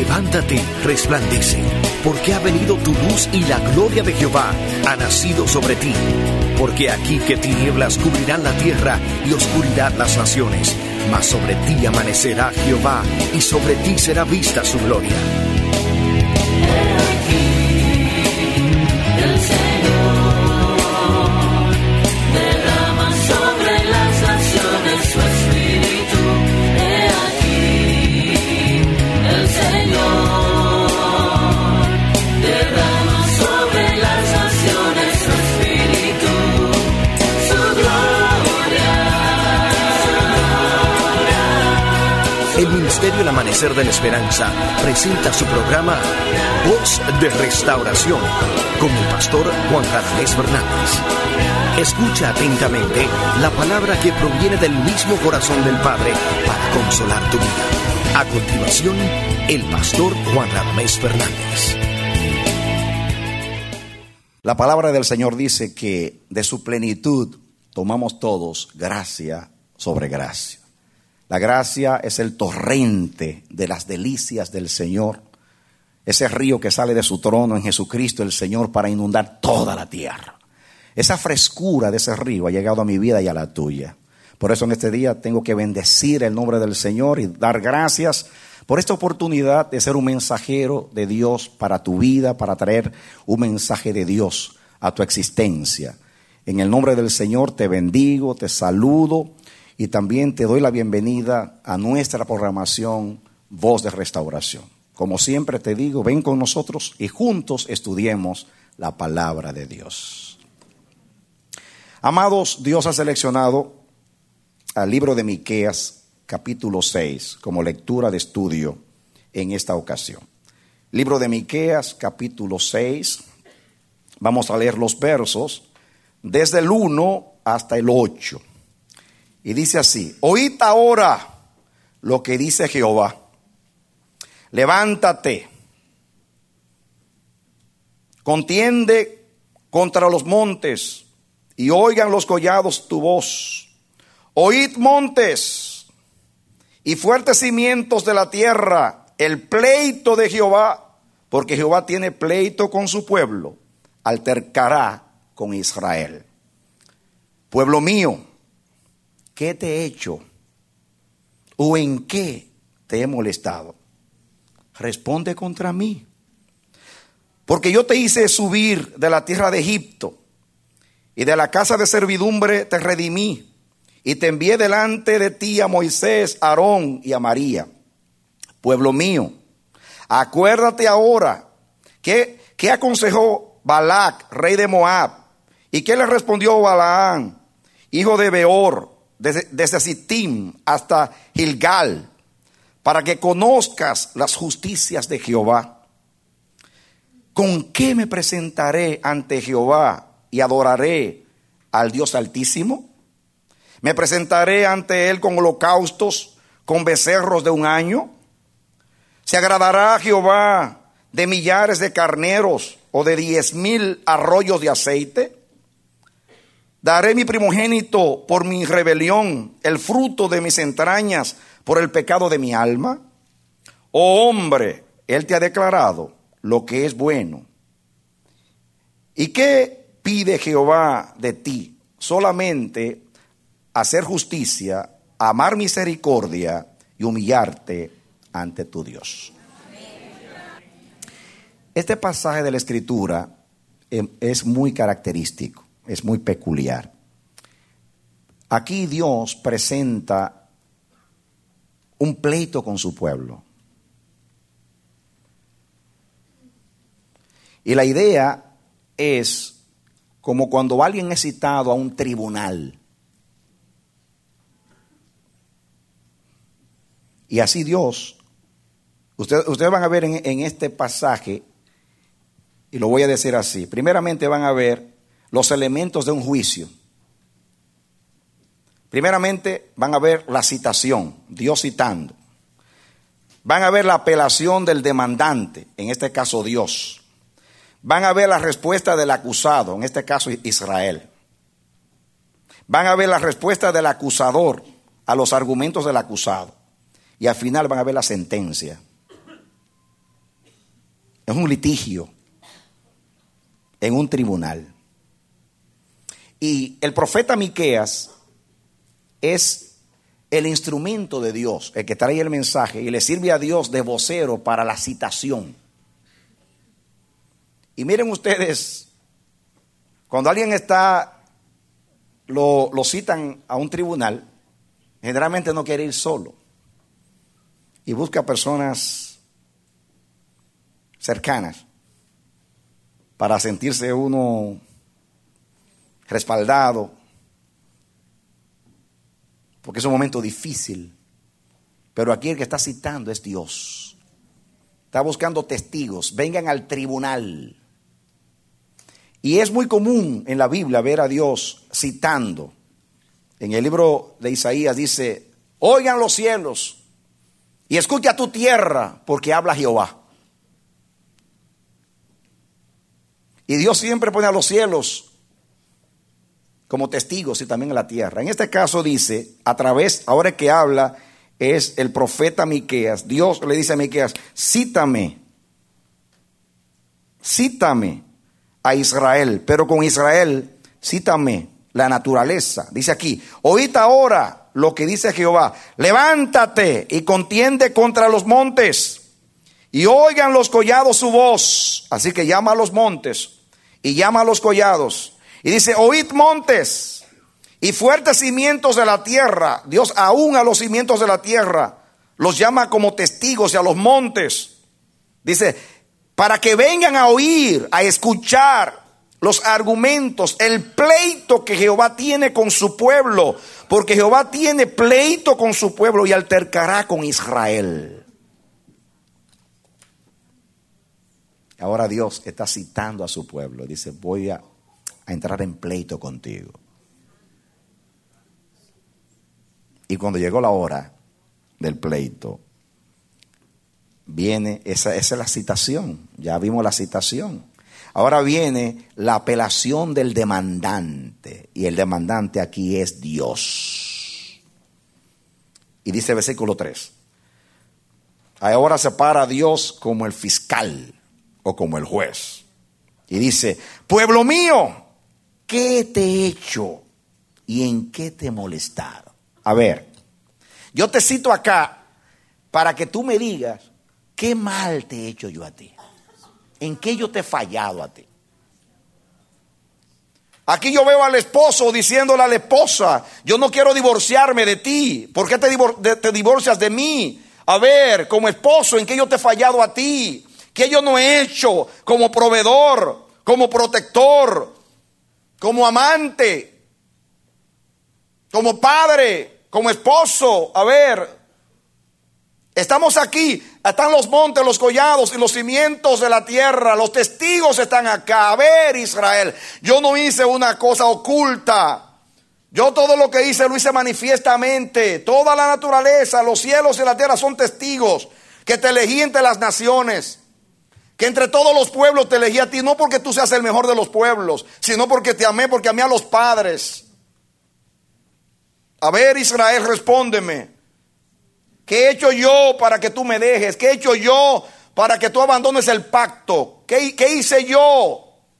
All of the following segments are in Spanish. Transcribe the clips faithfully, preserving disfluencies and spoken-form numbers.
Levántate, resplandece, porque ha venido tu luz y la gloria de Jehová ha nacido sobre ti. Porque aquí que tinieblas cubrirán la tierra y oscuridad las naciones, mas sobre ti amanecerá Jehová y sobre ti será vista su gloria. El Ministerio El Amanecer de la Esperanza presenta su programa Voz de Restauración con el pastor Juan Radamés Fernández. Escucha atentamente la palabra que proviene del mismo corazón del Padre para consolar tu vida. A continuación, el pastor Juan Radamés Fernández. La palabra del Señor dice que de su plenitud tomamos todos gracia sobre gracia. La gracia es el torrente de las delicias del Señor, ese río que sale de su trono en Jesucristo el Señor para inundar toda la tierra. Esa frescura de ese río ha llegado a mi vida y a la tuya. Por eso en este día tengo que bendecir el nombre del Señor y dar gracias por esta oportunidad de ser un mensajero de Dios para tu vida, para traer un mensaje de Dios a tu existencia. En el nombre del Señor te bendigo, te saludo. Y también te doy la bienvenida a nuestra programación Voz de Restauración. Como siempre te digo, ven con nosotros y juntos estudiemos la palabra de Dios. Amados, Dios ha seleccionado al libro de Miqueas, capítulo seis, como lectura de estudio en esta ocasión. Libro de Miqueas, capítulo seis. Vamos a leer los versos desde el uno hasta el ocho. Y dice así: oíd ahora lo que dice Jehová. Levántate, contiende contra los montes, y oigan los collados tu voz. Oíd montes y fuertes cimientos de la tierra, el pleito de Jehová, porque Jehová tiene pleito con su pueblo, altercará con Israel. Pueblo mío, ¿qué te he hecho? ¿O en qué te he molestado? Responde contra mí. Porque yo te hice subir de la tierra de Egipto, y de la casa de servidumbre te redimí, y te envié delante de ti a Moisés, a Aarón y a María. Pueblo mío, acuérdate ahora que, que aconsejó Balac, rey de Moab, y qué le respondió Balaam, hijo de Beor, Desde, desde Sittim hasta Gilgal, para que conozcas las justicias de Jehová. ¿Con qué me presentaré ante Jehová y adoraré al Dios Altísimo? ¿Me presentaré ante él con holocaustos, con becerros de un año? ¿Se agradará a Jehová de millares de carneros o de diez mil arroyos de aceite? Daré mi primogénito por mi rebelión, el fruto de mis entrañas por el pecado de mi alma. Oh hombre, él te ha declarado lo que es bueno. ¿Y qué pide Jehová de ti? Solamente hacer justicia, amar misericordia y humillarte ante tu Dios. Este pasaje de la Escritura es muy característico. Es muy peculiar. Aquí Dios presenta un pleito con su pueblo. Y la idea es como cuando alguien es citado a un tribunal. Y así Dios, ustedes, ustedes van a ver en, en este pasaje, y lo voy a decir así, primeramente van a ver los elementos de un juicio. Primeramente van a ver la citación, Dios citando. Van a ver la apelación del demandante, en este caso Dios. Van a ver la respuesta del acusado, en este caso Israel. Van a ver la respuesta del acusador a los argumentos del acusado. Y al final van a ver la sentencia. en un litigio, en un tribunal. Y el profeta Miqueas es el instrumento de Dios, el que trae el mensaje y le sirve a Dios de vocero para la citación. Y miren ustedes, cuando alguien está, lo, lo citan a un tribunal, generalmente no quiere ir solo y busca personas cercanas para sentirse uno respaldado, porque es un momento difícil. Pero aquí el que está citando es Dios. Está buscando testigos, vengan al tribunal. Y es muy común en la Biblia ver a Dios citando. En el libro de Isaías dice: oigan los cielos y escucha tu tierra, porque habla Jehová. Y Dios siempre pone a los cielos como testigos y también a la tierra. En este caso dice, a través, ahora que habla, es el profeta Miqueas. Dios le dice a Miqueas: cítame, cítame a Israel, pero con Israel cítame la naturaleza. Dice aquí: oíd ahora lo que dice Jehová, levántate y contiende contra los montes, y oigan los collados su voz. Así que llama a los montes y llama a los collados. Y dice: oíd montes y fuertes cimientos de la tierra. Dios aún a los cimientos de la tierra los llama como testigos, y a los montes. Dice: para que vengan a oír, a escuchar los argumentos, el pleito que Jehová tiene con su pueblo. Porque Jehová tiene pleito con su pueblo y altercará con Israel. Ahora Dios está citando a su pueblo. Dice: voy a, a entrar en pleito contigo. Y cuando llegó la hora del pleito, viene, esa, esa es la citación. Ya vimos la citación. Ahora viene la apelación del demandante. Y el demandante aquí es Dios. Y dice el versículo tres: ahora se para Dios como el fiscal o como el juez. Y dice: pueblo mío, ¿qué te he hecho y en qué te he molestado? A ver, yo te cito acá para que tú me digas qué mal te he hecho yo a ti. ¿En qué yo te he fallado a ti? Aquí yo veo al esposo diciéndole a la esposa: yo no quiero divorciarme de ti. ¿Por qué te, divor- de, te divorcias de mí? A ver, como esposo, ¿en qué yo te he fallado a ti? ¿Qué yo no he hecho como proveedor, como protector, como amante, como padre, como esposo? A ver, estamos aquí, están los montes, los collados y los cimientos de la tierra, los testigos están acá. A ver, Israel, yo no hice una cosa oculta. Yo todo lo que hice lo hice manifiestamente. Toda la naturaleza, los cielos y la tierra son testigos que te elegí entre las naciones, que entre todos los pueblos te elegí a ti, no porque tú seas el mejor de los pueblos, sino porque te amé, porque amé a los padres. A ver, Israel, respóndeme. ¿Qué he hecho yo para que tú me dejes? ¿Qué he hecho yo para que tú abandones el pacto? ¿Qué, qué hice yo?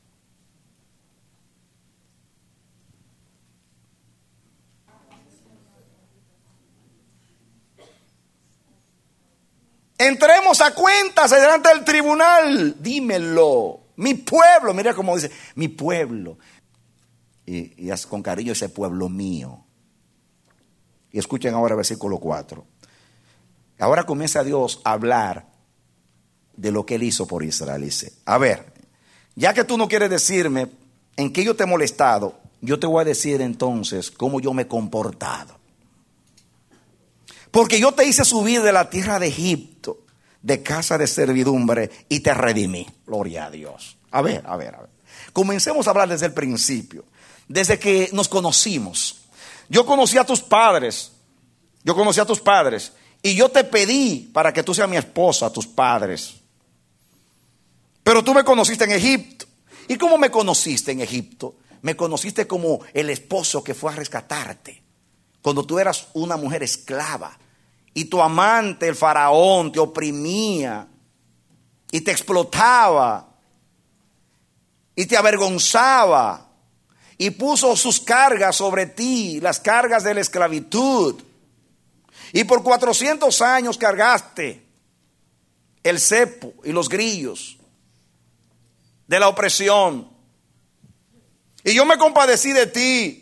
Entremos a cuentas delante del tribunal. Dímelo. Mi pueblo, mira cómo dice, mi pueblo. Y, y haz con cariño ese pueblo mío. Y escuchen ahora el versículo cuatro. Ahora comienza Dios a hablar de lo que Él hizo por Israel. Dice: a ver, ya que tú no quieres decirme en qué yo te he molestado, yo te voy a decir entonces cómo yo me he comportado. Porque yo te hice subir de la tierra de Egipto, de casa de servidumbre, y te redimí. Gloria a Dios. A ver, a ver, a ver. Comencemos a hablar desde el principio. Desde que nos conocimos. Yo conocí a tus padres. Yo conocí a tus padres. Y yo te pedí para que tú seas mi esposa, a tus padres. Pero tú me conociste en Egipto. ¿Y cómo me conociste en Egipto? Me conociste como el esposo que fue a rescatarte. Cuando tú eras una mujer esclava. Y tu amante, el faraón, te oprimía y te explotaba y te avergonzaba y puso sus cargas sobre ti, las cargas de la esclavitud. Y por cuatrocientos años cargaste el cepo y los grillos de la opresión. Y yo me compadecí de ti.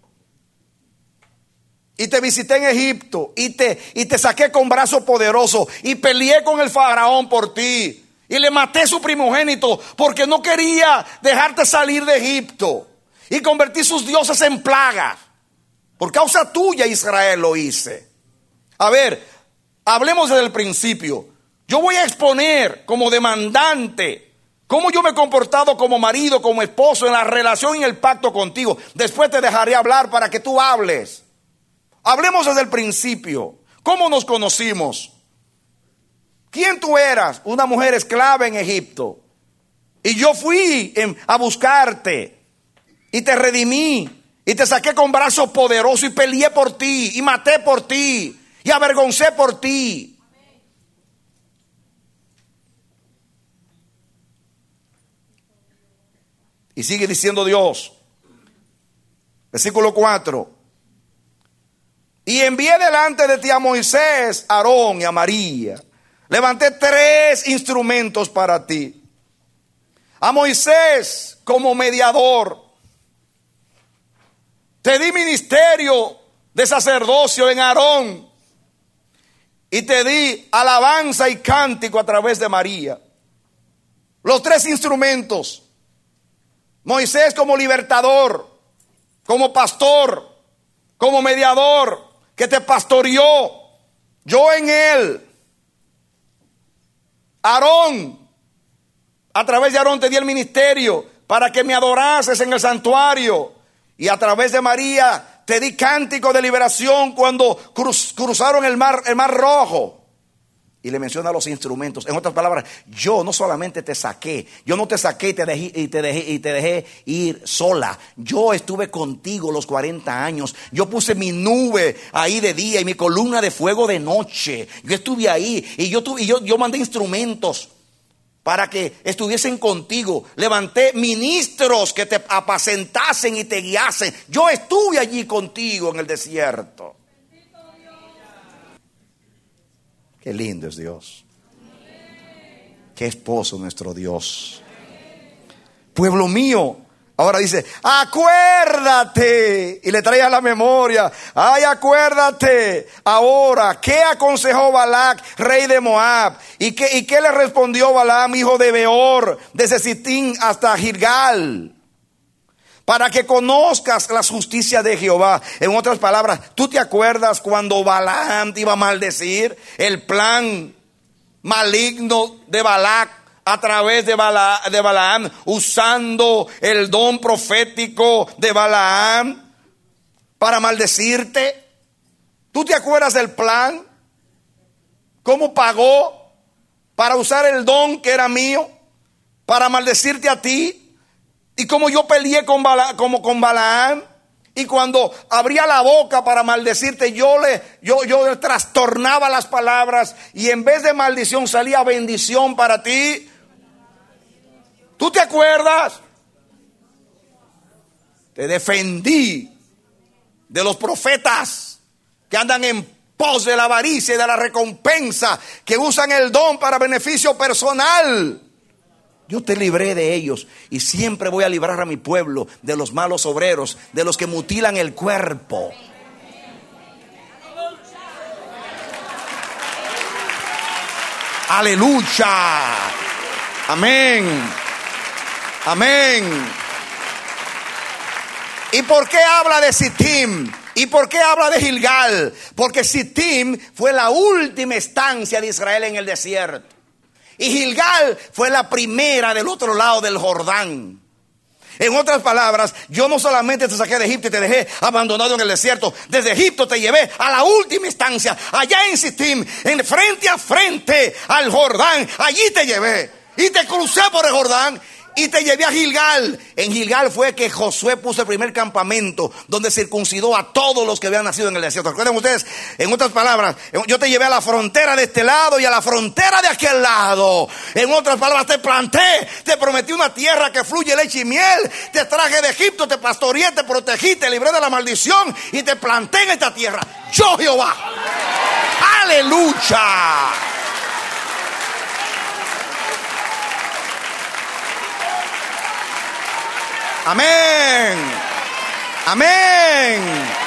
Y te visité en Egipto. Y te, y te saqué con brazo poderoso. Y peleé con el faraón por ti. Y le maté su primogénito porque no quería dejarte salir de Egipto. Y convertí sus dioses en plagas. Por causa tuya, Israel, lo hice. A ver, hablemos desde el principio. Yo voy a exponer como demandante cómo yo me he comportado como marido, como esposo, en la relación y en el pacto contigo. Después te dejaré hablar para que tú hables. Hablemos desde el principio. ¿Cómo nos conocimos? ¿Quién tú eras? Una mujer esclava en Egipto. Y yo fui en, a buscarte. Y te redimí. Y te saqué con brazo poderoso. Y peleé por ti. Y maté por ti. Y avergoncé por ti. Y sigue diciendo Dios. Versículo cuatro. Y envié delante de ti a Moisés, a Aarón y a María. Levanté tres instrumentos para ti. A Moisés como mediador. Te di ministerio de sacerdocio en Aarón. Y te di alabanza y cántico a través de María. Los tres instrumentos. Moisés como libertador, como pastor, como mediador, que te pastoreó, yo en él. Aarón, a través de Aarón te di el ministerio para que me adorases en el santuario. Y a través de María te di cántico de liberación cuando cruz, cruzaron el mar, el mar rojo. Y le menciona los instrumentos. En otras palabras, yo no solamente te saqué, yo no te saqué y te dejé, y te dejé, y te dejé ir sola. Yo estuve contigo los cuarenta años. Yo puse mi nube ahí de día y mi columna de fuego de noche. Yo estuve ahí y yo, y yo, yo mandé instrumentos para que estuviesen contigo. Levanté ministros que te apacentasen y te guiasen. Yo estuve allí contigo en el desierto. Qué lindo es Dios. Qué esposo nuestro Dios. Pueblo mío. Ahora dice, acuérdate. Y le trae a la memoria. Ay, acuérdate. Ahora, ¿qué aconsejó Balac, rey de Moab? ¿Y qué, y qué le respondió Balaam, hijo de Beor, desde Sitín hasta Gilgal? Para que conozcas la justicia de Jehová. En otras palabras, ¿tú te acuerdas cuando Balaam te iba a maldecir? El plan maligno de Balac a través de, Bala, de Balaam, usando el don profético de Balaam para maldecirte. ¿Tú te acuerdas del plan? ¿Cómo pagó para usar el don que era mío para maldecirte a ti? Y como yo peleé con, Bala, como con Balaam, y cuando abría la boca para maldecirte, yo le, yo, yo le trastornaba las palabras, y en vez de maldición salía bendición para ti. ¿Tú te acuerdas? Te defendí de los profetas que andan en pos de la avaricia y de la recompensa, que usan el don para beneficio personal. Yo te libré de ellos y siempre voy a librar a mi pueblo de los malos obreros, de los que mutilan el cuerpo. Aleluya. Amén. Amén. ¿Y por qué habla de Sitim? ¿Y por qué habla de Gilgal? Porque Sitim fue la última estancia de Israel en el desierto. Y Gilgal fue la primera del otro lado del Jordán. En otras palabras, yo no solamente te saqué de Egipto y te dejé abandonado en el desierto. Desde Egipto te llevé a la última instancia, allá en Sitim, en frente a frente al Jordán. Allí te llevé y te crucé por el Jordán. y te llevé a Gilgal. En Gilgal fue que Josué puso el primer campamento donde circuncidó a todos los que habían nacido en el desierto. ¿Recuerdan ustedes? En otras palabras, yo te llevé a la frontera de este lado y a la frontera de aquel lado. En otras palabras, te planté, te prometí una tierra que fluye leche y miel. Te traje de Egipto, te pastoreé, te protegí, te libré de la maldición y te planté en esta tierra. Yo, Jehová. Aleluya. Amén. Amén.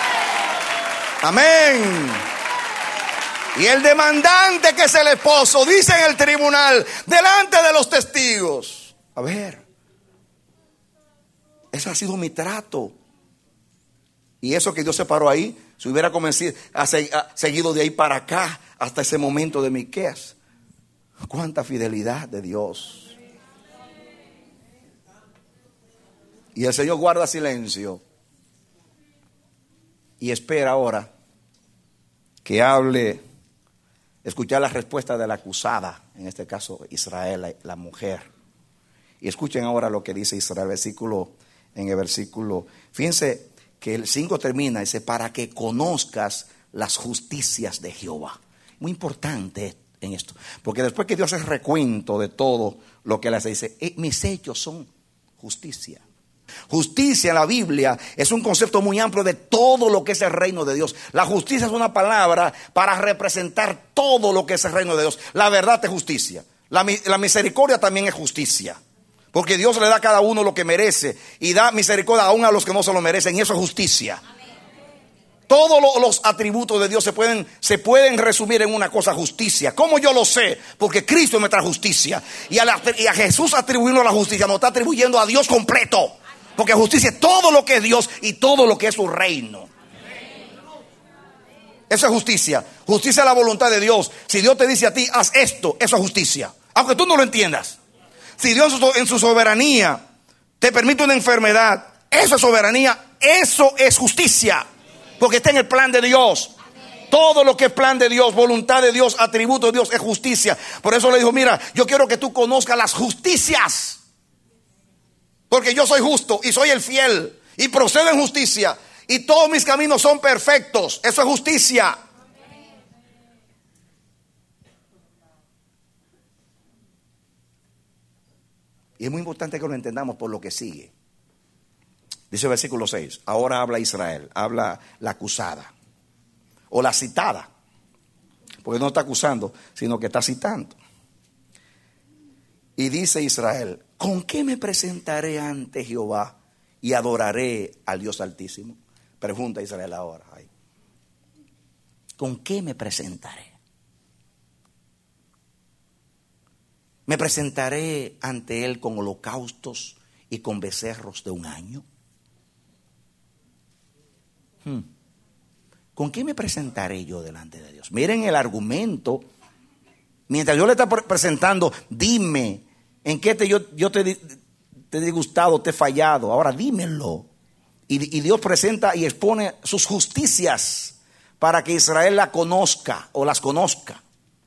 Amén. Y el demandante, que es el esposo, dice en el tribunal, delante de los testigos: a ver, ese ha sido mi trato. Y eso que Dios se paró ahí, si hubiera comenzado a, seg- a seguido de ahí para acá hasta ese momento de Miqueas. Cuánta fidelidad de Dios. Y el Señor guarda silencio y espera ahora que hable, escuchar la respuesta de la acusada, en este caso Israel, la, la mujer. Y escuchen ahora lo que dice Israel, versículo, en el versículo. Fíjense que el cinco termina, dice: para que conozcas las justicias de Jehová. Muy importante en esto, porque después que Dios hace recuento de todo lo que él hace, dice: eh, mis hechos son justicia. Justicia en la Biblia es un concepto muy amplio de todo lo que es el reino de Dios. La justicia es una palabra para representar todo lo que es el reino de Dios. La verdad es justicia. La, la misericordia también es justicia, porque Dios le da a cada uno lo que merece y da misericordia aún a los que no se lo merecen, y eso es justicia. Todos lo, los atributos de Dios se pueden, se pueden resumir en una cosa: justicia. ¿Cómo yo lo sé? Porque Cristo me trae justicia. Y a, la, y a Jesús atribuyendo la justicia, nos está atribuyendo a Dios completo. Porque justicia es todo lo que es Dios y todo lo que es su reino. Eso es justicia. Justicia es la voluntad de Dios. Si Dios te dice a ti: haz esto, eso es justicia, aunque tú no lo entiendas. Si Dios en su soberanía te permite una enfermedad, eso es soberanía, eso es justicia, porque está en el plan de Dios. Todo lo que es plan de Dios, voluntad de Dios, atributo de Dios, es justicia. Por eso le dijo: mira, yo quiero que tú conozcas las justicias, porque yo soy justo y soy el fiel y procedo en justicia y todos mis caminos son perfectos. Eso es justicia. Y es muy importante que lo entendamos por lo que sigue. Dice el versículo seis: ahora habla Israel, habla la acusada o la citada, porque no está acusando, sino que está citando. Y dice Israel: ¿con qué me presentaré ante Jehová y adoraré al Dios Altísimo? Pregunta Israel ahora. Ay. ¿Con qué me presentaré? ¿Me presentaré ante Él con holocaustos y con becerros de un año? Hmm. ¿Con qué me presentaré yo delante de Dios? Miren el argumento. Mientras yo le está presentando: dime, ¿en qué te, yo, yo te, te he disgustado, te he fallado? Ahora dímelo. Y, y Dios presenta y expone sus justicias para que Israel la conozca o las conozca.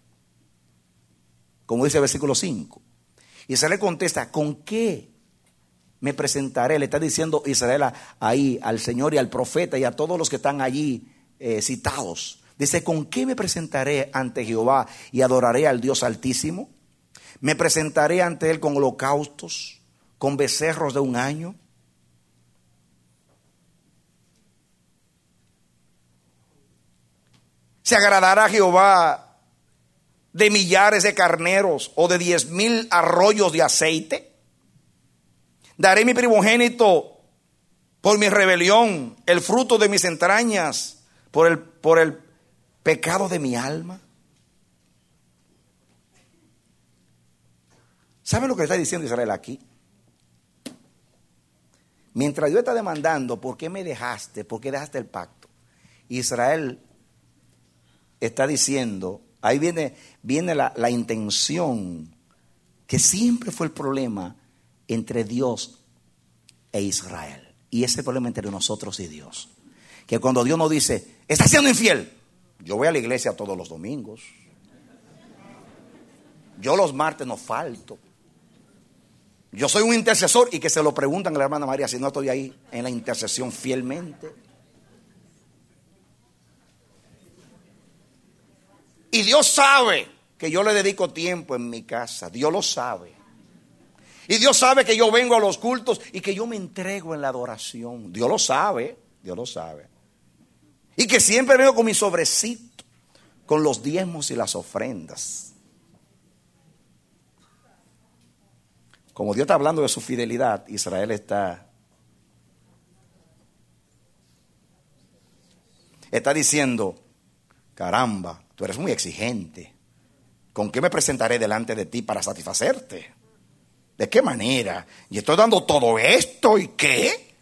Como dice el versículo cinco. Israel contesta: ¿con qué me presentaré? Le está diciendo Israel ahí al Señor y al profeta y a todos los que están allí eh, citados. Dice: ¿con qué me presentaré ante Jehová y adoraré al Dios Altísimo? ¿Me presentaré ante Él con holocaustos, con becerros de un año? ¿Se agradará Jehová de millares de carneros o de diez mil arroyos de aceite? Daré mi primogénito por mi rebelión, el fruto de mis entrañas por el, por el pecado de mi alma. ¿Saben lo que está diciendo Israel aquí? Mientras Dios está demandando: ¿por qué me dejaste? ¿Por qué dejaste el pacto? Israel está diciendo, ahí viene, viene la, la intención, que siempre fue el problema entre Dios e Israel. Y ese problema entre nosotros y Dios. Que cuando Dios nos dice: ¿estás siendo infiel? Yo voy a la iglesia todos los domingos. Yo los martes no falto. Yo soy un intercesor y que se lo preguntan a la hermana María si no estoy ahí en la intercesión fielmente. Y Dios sabe que yo le dedico tiempo en mi casa. Dios lo sabe. Y Dios sabe que yo vengo a los cultos y que yo me entrego en la adoración. Dios lo sabe. Dios lo sabe. Y que siempre vengo con mi sobrecito, con los diezmos y las ofrendas. Como Dios está hablando de su fidelidad, Israel está, está diciendo, caramba, tú eres muy exigente. ¿Con qué me presentaré delante de ti para satisfacerte? ¿De qué manera? Y estoy dando todo esto, ¿y qué?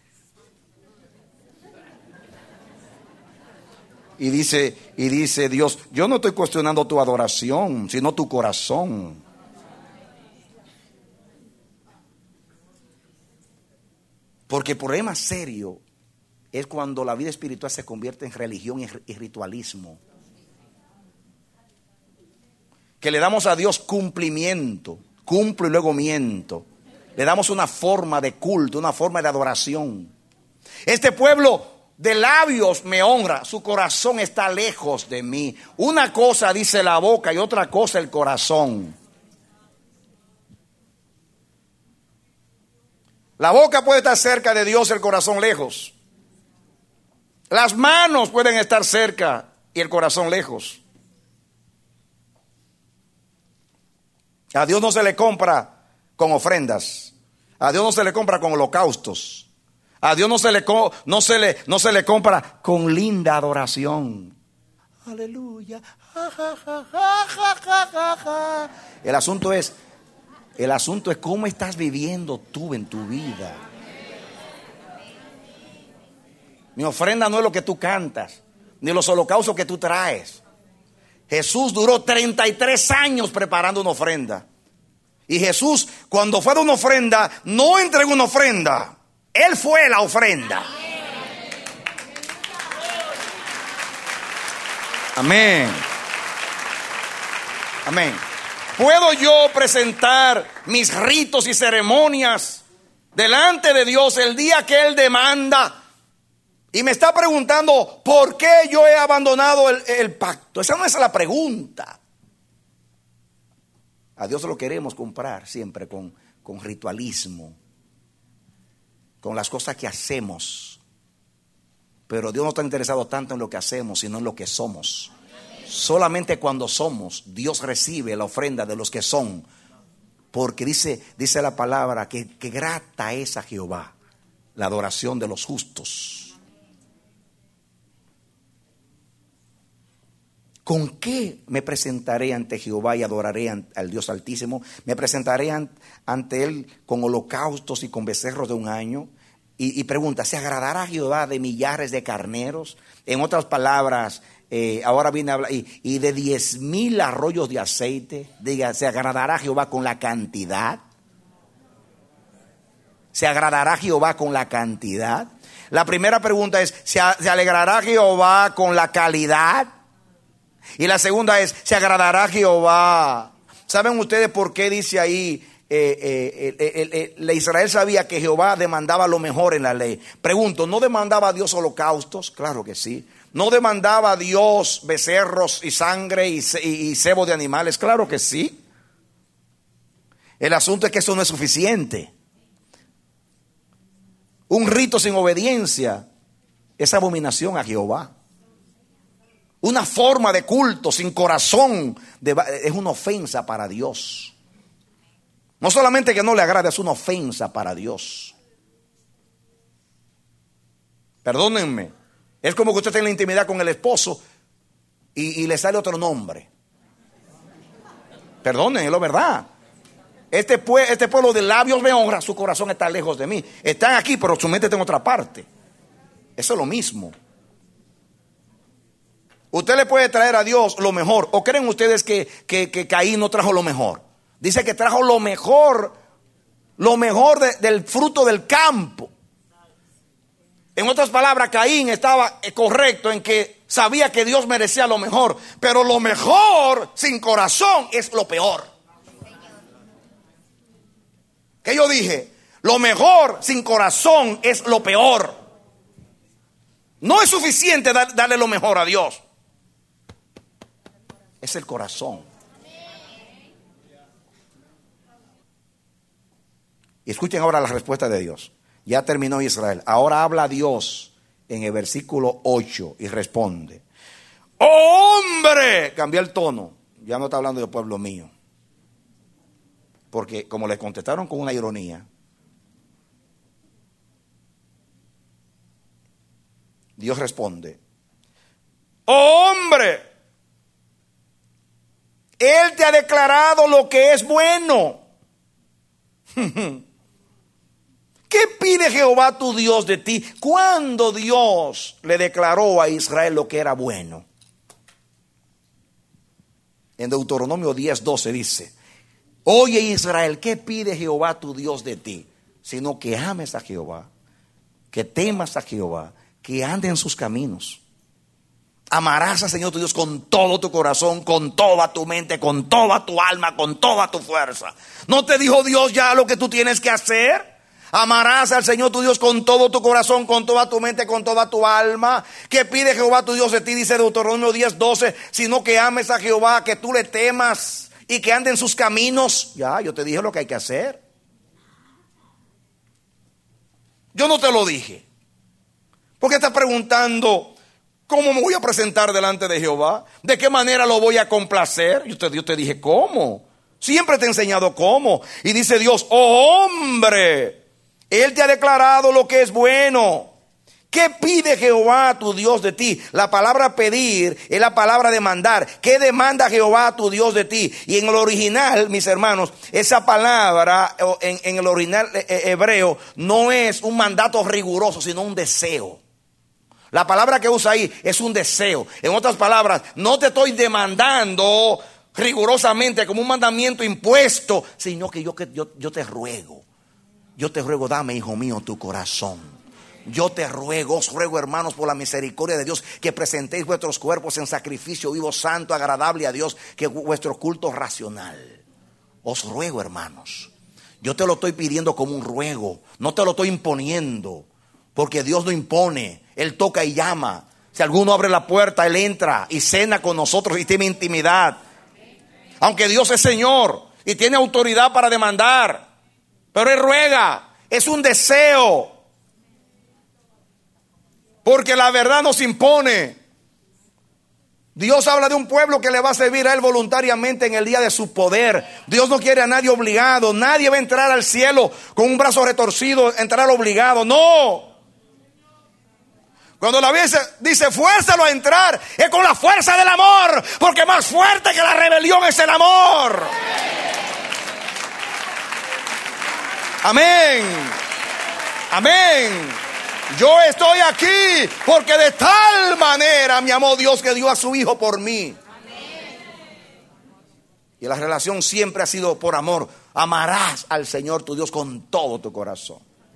Y dice, y dice Dios, yo no estoy cuestionando tu adoración, sino tu corazón. Porque el problema serio es cuando la vida espiritual se convierte en religión y ritualismo. Que le damos a Dios cumplimiento, cumplo y luego miento. Le damos una forma de culto, una forma de adoración. Este pueblo de labios me honra, su corazón está lejos de mí. Una cosa dice la boca y otra cosa el corazón. La boca puede estar cerca de Dios, el corazón lejos. Las manos pueden estar cerca y el corazón lejos. A Dios no se le compra con ofrendas. A Dios no se le compra con holocaustos. A Dios no se le, no se le, no se le compra con linda adoración. Aleluya. El asunto es, el asunto es cómo estás viviendo tú en tu vida. Mi ofrenda no es lo que tú cantas, ni los holocaustos que tú traes. Jesús duró treinta y tres años preparando una ofrenda. Y Jesús, cuando fue de una ofrenda, no entregó una ofrenda. Él fue la ofrenda. Amén. Amén. ¿Puedo yo presentar mis ritos y ceremonias delante de Dios el día que Él demanda? Y me está preguntando, ¿por qué yo he abandonado el, el pacto? Esa no es la pregunta. A Dios lo queremos comprar siempre con, con ritualismo, con las cosas que hacemos. Pero Dios no está interesado tanto en lo que hacemos, sino en lo que somos. Solamente cuando somos, Dios recibe la ofrenda de los que son. Porque dice, dice la palabra que, que grata es a Jehová la adoración de los justos. ¿Con qué me presentaré ante Jehová y adoraré al Dios Altísimo? Me presentaré ante Él con holocaustos y con becerros de un año. Y, y pregunta, ¿se agradará a Jehová de millares de carneros? En otras palabras, eh, ahora viene a hablar, y, y de diez mil arroyos de aceite. Diga, ¿se agradará a Jehová con la cantidad? ¿Se agradará a Jehová con la cantidad? La primera pregunta es, ¿se, ¿se alegrará Jehová con la calidad? Y la segunda es, ¿se agradará a Jehová? ¿Saben ustedes por qué dice ahí? Eh, eh, eh, eh, eh, Israel sabía que Jehová demandaba lo mejor en la ley. Pregunto, ¿no demandaba a Dios holocaustos? Claro que sí. ¿No demandaba a Dios becerros y sangre y, y, y cebo de animales? Claro que sí. El asunto es que eso no es suficiente. Un rito sin obediencia es abominación a Jehová. Una forma de culto sin corazón de, es una ofensa para Dios. No solamente que no le agrada, es una ofensa para Dios. Perdónenme, es como que usted tenga intimidad con el esposo y, y le sale otro nombre. Perdónenme, es la verdad. Este, pue, este pueblo de labios me honra, su corazón está lejos de mí. Están aquí, pero su mente está en otra parte. Eso es lo mismo. Usted le puede traer a Dios lo mejor. ¿O creen ustedes que, que, que Caín no trajo lo mejor? Dice que trajo lo mejor, lo mejor de, del fruto del campo. En otras palabras, Caín estaba correcto en que sabía que Dios merecía lo mejor. Pero lo mejor sin corazón es lo peor. Que yo dije, lo mejor sin corazón es lo peor. No es suficiente dar, darle lo mejor a Dios. Es el corazón. Y escuchen ahora la respuesta de Dios. Ya terminó Israel. Ahora habla Dios en el versículo ocho y responde: ¡Oh, hombre! Cambió el tono. Ya no está hablando del pueblo mío. Porque como le contestaron con una ironía, Dios responde: ¡Oh, hombre! Él te ha declarado lo que es bueno. ¿Qué pide Jehová tu Dios de ti? ¿Cuándo Dios le declaró a Israel lo que era bueno? En Deuteronomio diez, doce dice: Oye Israel, ¿qué pide Jehová tu Dios de ti? Sino que ames a Jehová, que temas a Jehová, que andes en sus caminos. Amarás al Señor tu Dios con todo tu corazón, con toda tu mente, con toda tu alma, con toda tu fuerza. ¿No te dijo Dios ya lo que tú tienes que hacer? Amarás al Señor tu Dios con todo tu corazón, con toda tu mente, con toda tu alma. ¿Qué pide Jehová tu Dios de ti? Dice Deuteronomio diez, doce. Sino que ames a Jehová, que tú le temas y que ande en sus caminos. Ya, yo te dije lo que hay que hacer. Yo no te lo dije. ¿Por qué estás preguntando cómo me voy a presentar delante de Jehová? ¿De qué manera lo voy a complacer? Yo te, yo te dije cómo. Siempre te he enseñado cómo. Y dice Dios: oh hombre, Él te ha declarado lo que es bueno. ¿Qué pide Jehová tu Dios de ti? La palabra pedir es la palabra demandar. ¿Qué demanda Jehová tu Dios de ti? Y en el original, mis hermanos, esa palabra en, en el original hebreo no es un mandato riguroso, sino un deseo. La palabra que usa ahí es un deseo. En otras palabras, no te estoy demandando rigurosamente como un mandamiento impuesto, sino que yo, yo, yo te ruego. Yo te ruego, dame, hijo mío, tu corazón. Yo te ruego, os ruego, hermanos, por la misericordia de Dios, que presentéis vuestros cuerpos en sacrificio vivo, santo, agradable a Dios, que vuestro culto racional. Os ruego, hermanos. Yo te lo estoy pidiendo como un ruego, no te lo estoy imponiendo, porque Dios no impone. Él toca y llama. Si alguno abre la puerta, Él entra y cena con nosotros y tiene intimidad. Aunque Dios es Señor y tiene autoridad para demandar, pero Él ruega, es un deseo. Porque la verdad nos impone. Dios habla de un pueblo que le va a servir a Él voluntariamente en el día de su poder. Dios no quiere a nadie obligado. Nadie va a entrar al cielo con un brazo retorcido, entrar obligado. No. Cuando la Biblia dice fuérzalo a entrar, es con la fuerza del amor. Porque más fuerte que la rebelión es el amor. Amén. Amén. Yo estoy aquí porque de tal manera me amó Dios que dio a su Hijo por mí. Y la relación siempre ha sido por amor. Amarás al Señor tu Dios con todo tu corazón.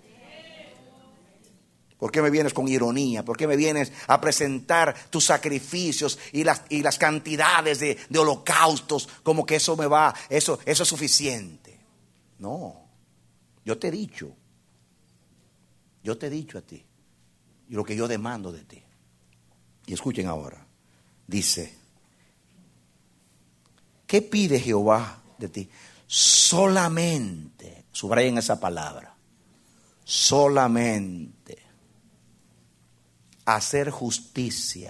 ¿Por qué me vienes con ironía? ¿Por qué me vienes a presentar tus sacrificios y las, y las cantidades de, de holocaustos como que eso me va, eso, eso es suficiente? No, yo te he dicho. Yo te he dicho a ti y lo que yo demando de ti. Y escuchen ahora. Dice: ¿qué pide Jehová de ti? Solamente, subrayen esa palabra, solamente hacer justicia,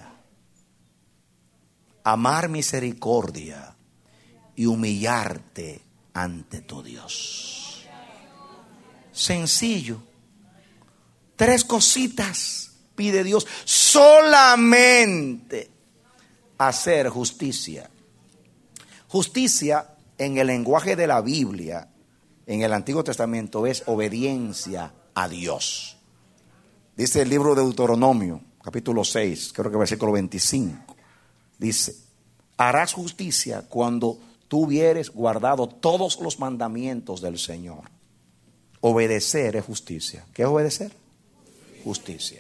amar misericordia y humillarte ante tu Dios. Sencillo. Tres cositas pide Dios: solamente hacer justicia. Justicia en el lenguaje de la Biblia, en el Antiguo Testamento, es obediencia a Dios. Dice el libro de Deuteronomio, capítulo seis, creo que versículo veinticinco. Dice: harás justicia cuando tú hubieres guardado todos los mandamientos del Señor. Obedecer es justicia. ¿Qué es obedecer? Justicia.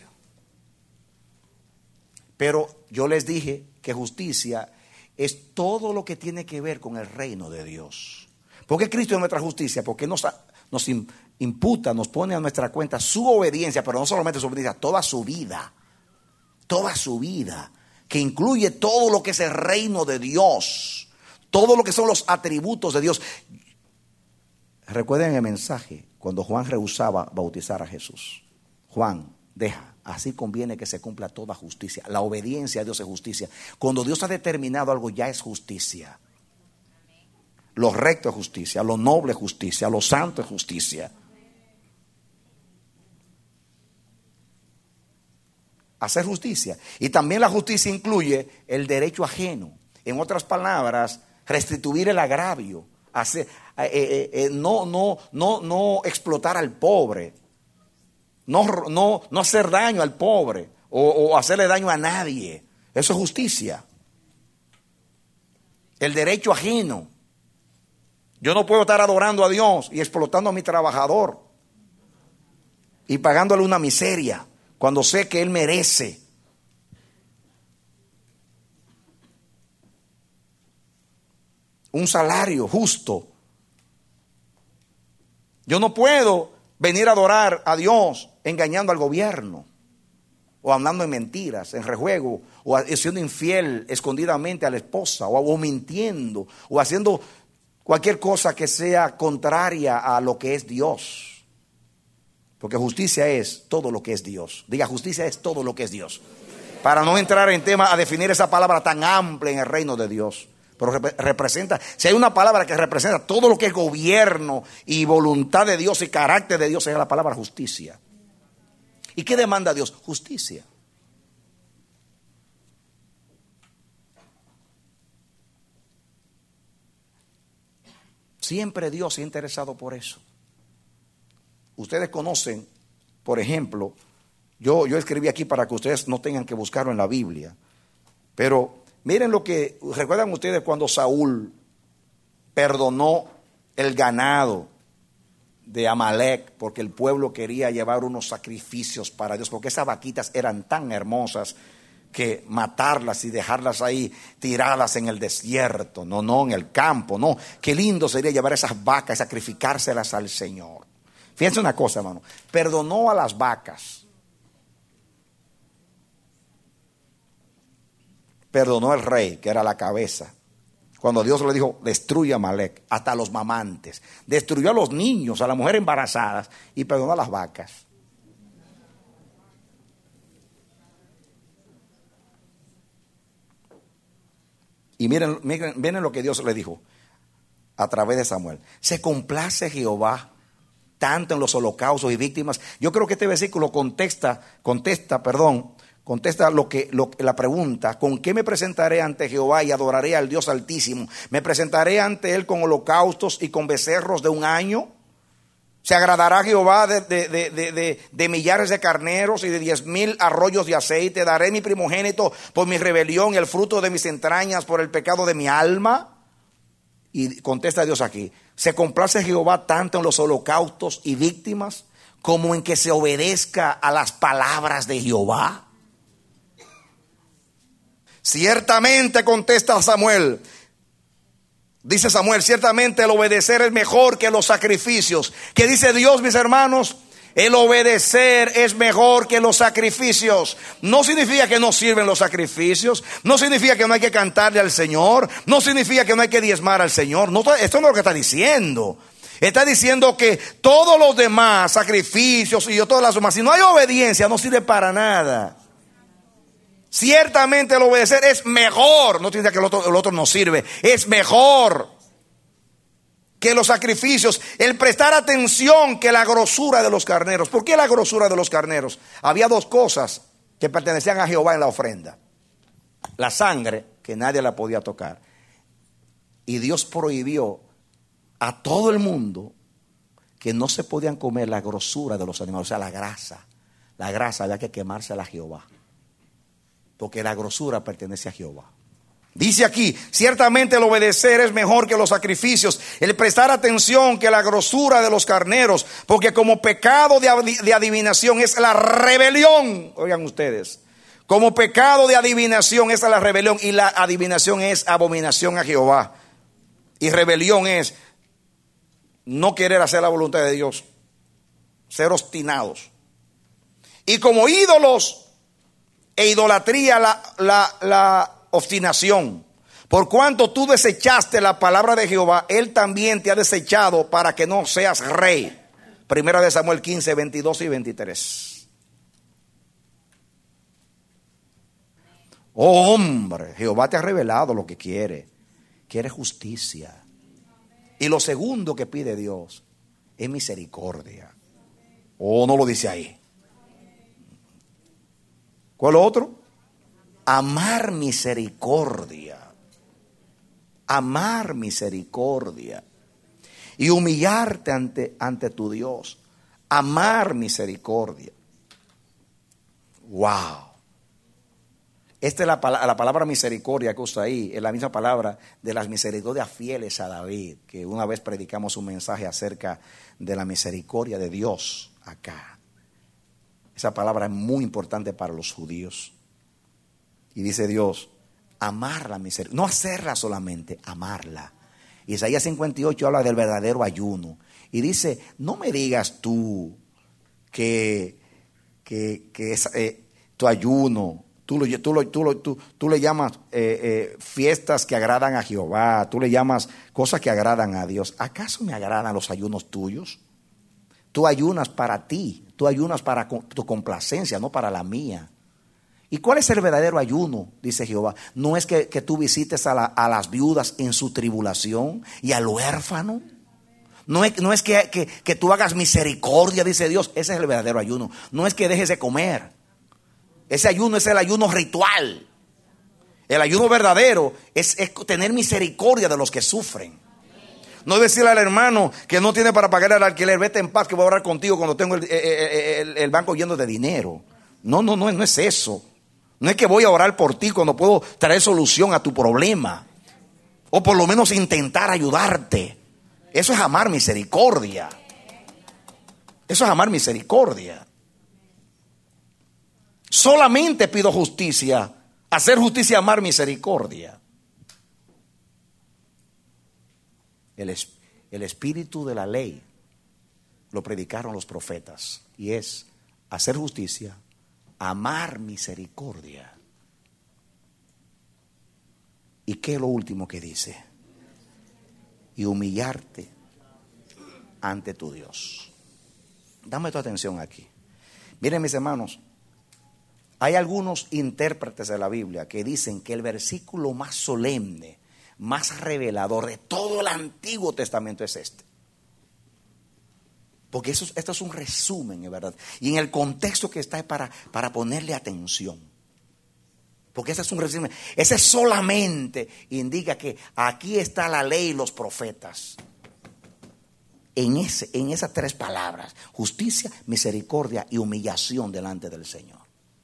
Pero yo les dije que justicia es todo lo que tiene que ver con el reino de Dios. ¿Por qué Cristo es nuestra justicia? Porque nos, nos imputa, nos pone a nuestra cuenta su obediencia, pero no solamente su obediencia, toda su vida, toda su vida, que incluye todo lo que es el reino de Dios, todo lo que son los atributos de Dios. Recuerden el mensaje cuando Juan rehusaba bautizar a Jesús. Juan, deja, así conviene que se cumpla toda justicia. La obediencia a Dios es justicia. Cuando Dios ha determinado algo, ya es justicia. Lo recto es justicia, lo noble es justicia, lo santo es justicia. Hacer justicia. Y también la justicia incluye el derecho ajeno. En otras palabras, restituir el agravio. Hacer, eh, eh, eh, no, no, no, no explotar al pobre. No, no, no hacer daño al pobre. O, o hacerle daño a nadie. Eso es justicia. El derecho ajeno. Yo no puedo estar adorando a Dios y explotando a mi trabajador y pagándole una miseria cuando sé que él merece. Un salario justo. Yo no puedo venir a adorar a Dios engañando al gobierno, o hablando en mentiras, en rejuego, o siendo infiel escondidamente a la esposa, o, o mintiendo, o haciendo cualquier cosa que sea contraria a lo que es Dios. Porque justicia es todo lo que es Dios. Diga, justicia es todo lo que es Dios. Para no entrar en tema a definir esa palabra tan amplia en el reino de Dios. Pero rep- representa, si hay una palabra que representa todo lo que es gobierno y voluntad de Dios y carácter de Dios, es la palabra justicia. ¿Y qué demanda Dios? Justicia. Siempre Dios se ha interesado por eso. Ustedes conocen, por ejemplo, yo, yo escribí aquí para que ustedes no tengan que buscarlo en la Biblia, pero miren lo que, ¿recuerdan ustedes cuando Saúl perdonó el ganado de Amalek porque el pueblo quería llevar unos sacrificios para Dios? Porque esas vaquitas eran tan hermosas que matarlas y dejarlas ahí tiradas en el desierto, no, no, en el campo, no. Qué lindo sería llevar esas vacas y sacrificárselas al Señor. Fíjense una cosa, hermano, perdonó a las vacas, perdonó al rey, que era la cabeza, cuando Dios le dijo, destruye a Amalek, hasta a los mamantes, destruyó a los niños, a las mujeres embarazadas, y perdonó a las vacas. Y miren, miren, miren lo que Dios le dijo a través de Samuel. Se complace Jehová tanto en los holocaustos y víctimas. Yo creo que este versículo contesta, contesta, perdón, contesta lo que, lo, la pregunta: ¿con qué me presentaré ante Jehová y adoraré al Dios Altísimo? ¿Me presentaré ante Él con holocaustos y con becerros de un año? ¿Se agradará Jehová de, de, de, de, de, de millares de carneros y de diez mil arroyos de aceite? ¿Daré mi primogénito por mi rebelión y el fruto de mis entrañas por el pecado de mi alma? Y contesta Dios aquí: ¿se complace Jehová tanto en los holocaustos y víctimas como en que se obedezca a las palabras de Jehová? Ciertamente, contesta Samuel, dice Samuel, ciertamente el obedecer es mejor que los sacrificios. ¿Qué dice Dios, mis hermanos? El obedecer es mejor que los sacrificios. No significa que no sirven los sacrificios. No significa que no hay que cantarle al Señor. No significa que no hay que diezmar al Señor. No, esto no es lo que está diciendo. Está diciendo que todos los demás sacrificios y todas las demás, si no hay obediencia, no sirve para nada. Ciertamente el obedecer es mejor. No significa que el otro, el otro no sirve. Es mejor que los sacrificios, el prestar atención que la grosura de los carneros. ¿Por qué la grosura de los carneros? Había dos cosas que pertenecían a Jehová en la ofrenda: la sangre, que nadie la podía tocar, y Dios prohibió a todo el mundo que no se podían comer la grosura de los animales, o sea, la grasa. La grasa había que quemársela a Jehová, porque la grosura pertenece a Jehová. Dice aquí, ciertamente el obedecer es mejor que los sacrificios, el prestar atención que la grosura de los carneros, porque como pecado de, de adivinación es la rebelión. Oigan ustedes, como pecado de adivinación es la rebelión, y la adivinación es abominación a Jehová, y rebelión es no querer hacer la voluntad de Dios, ser obstinados. Y como ídolos e idolatría la, la, la obstinación. Por cuanto tú desechaste la palabra de Jehová, Él también te ha desechado para que no seas rey. Primera de Samuel quince, veintidós y veintitrés. Oh hombre, Jehová te ha revelado lo que quiere. Quiere justicia. Y lo segundo que pide Dios es misericordia. Oh, no lo dice ahí. ¿Cuál otro? Amar misericordia. Amar misericordia. Y humillarte ante, ante tu Dios. Amar misericordia. Wow. Esta es la, la palabra misericordia que usa ahí. Es la misma palabra de las misericordias fieles a David. Que una vez predicamos un mensaje acerca de la misericordia de Dios acá. Esa palabra es muy importante para los judíos. Y dice Dios, amar la misericordia. No hacerla solamente, amarla. Isaías cincuenta y ocho habla del verdadero ayuno. Y dice, no me digas tú que, que, que es eh, tu ayuno. Tú, lo, tú, lo, tú, lo, tú, tú le llamas eh, eh, fiestas que agradan a Jehová. Tú le llamas cosas que agradan a Dios. ¿Acaso me agradan los ayunos tuyos? Tú ayunas para ti. Tú ayunas para tu complacencia, no para la mía. ¿Y cuál es el verdadero ayuno? Dice Jehová. No es que, que tú visites a, la, a las viudas en su tribulación y al huérfano. No es, no es que, que, que tú hagas misericordia, dice Dios. Ese es el verdadero ayuno. No es que dejes de comer. Ese ayuno es el ayuno ritual. El ayuno verdadero es, es tener misericordia de los que sufren. No decirle al hermano que no tiene para pagar el alquiler, vete en paz que voy a orar contigo cuando tengo el, el, el, el banco lleno de dinero. No, no, no, no es eso. No es que voy a orar por ti cuando puedo traer solución a tu problema. O por lo menos intentar ayudarte. Eso es amar misericordia. Eso es amar misericordia. Solamente pido justicia. Hacer justicia, amar misericordia. El, es, el espíritu de la ley lo predicaron los profetas. Y es hacer justicia, amar misericordia. ¿Y qué es lo último que dice? Y humillarte ante tu Dios. Dame tu atención aquí. Miren, mis hermanos, hay algunos intérpretes de la Biblia que dicen que el versículo más solemne, más revelador de todo el Antiguo Testamento es este. Porque eso, esto es un resumen, es verdad. Y en el contexto que está es para, para ponerle atención. Porque ese es un resumen. Ese solamente indica que aquí está la ley y los profetas. En, ese, en esas tres palabras: justicia, misericordia y humillación delante del Señor.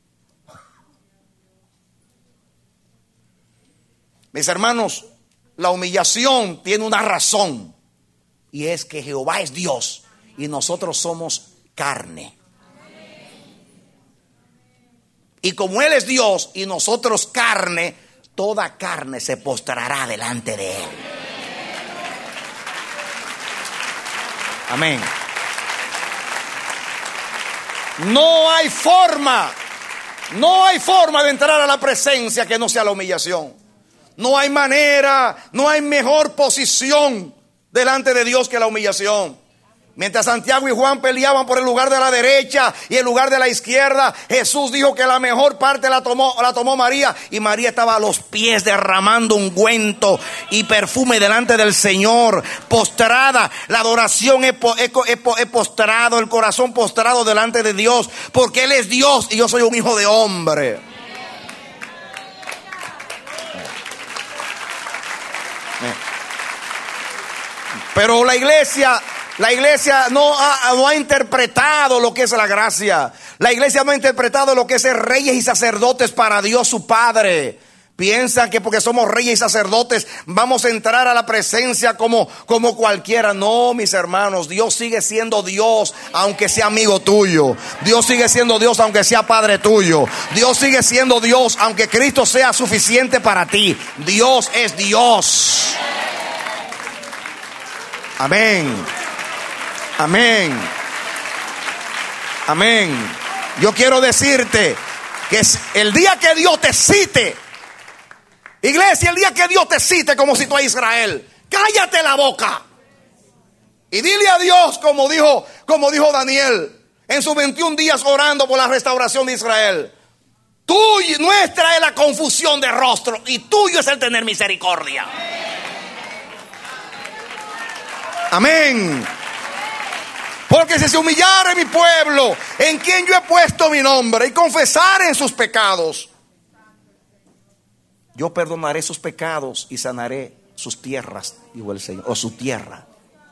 Mis hermanos, la humillación tiene una razón. Y es que Jehová es Dios y nosotros somos carne. Y como Él es Dios y nosotros carne, toda carne se postrará delante de Él. Amén. No hay forma, no hay forma de entrar a la presencia que no sea la humillación. No hay manera, no hay mejor posición delante de Dios que la humillación. Mientras Santiago y Juan peleaban por el lugar de la derecha y el lugar de la izquierda, Jesús dijo que la mejor parte la tomó, la tomó María. Y María estaba a los pies derramando ungüento y perfume delante del Señor, postrada. La adoración es, es, es, es postrado, el corazón postrado delante de Dios, porque Él es Dios y yo soy un hijo de hombre. Pero la iglesia... La iglesia no ha, no ha interpretado lo que es la gracia. La iglesia no ha interpretado lo que es ser reyes y sacerdotes para Dios su Padre. Piensan que porque somos reyes y sacerdotes vamos a entrar a la presencia como, como cualquiera. No, mis hermanos, Dios sigue siendo Dios aunque sea amigo tuyo. Dios sigue siendo Dios aunque sea padre tuyo. Dios sigue siendo Dios aunque Cristo sea suficiente para ti. Dios es Dios. Amén. Amén. Amén. Yo quiero decirte que el día que Dios te cite, iglesia, el día que Dios te cite como citó a Israel, cállate la boca y dile a Dios como dijo, como dijo Daniel en sus veintiún días orando por la restauración de Israel. Tuyo, nuestra es la confusión de rostro y tuyo es el tener misericordia. Amén. Porque si se humillare mi pueblo, en quien yo he puesto mi nombre, y confesare en sus pecados, yo perdonaré sus pecados y sanaré sus tierras, dijo el Señor, o su tierra.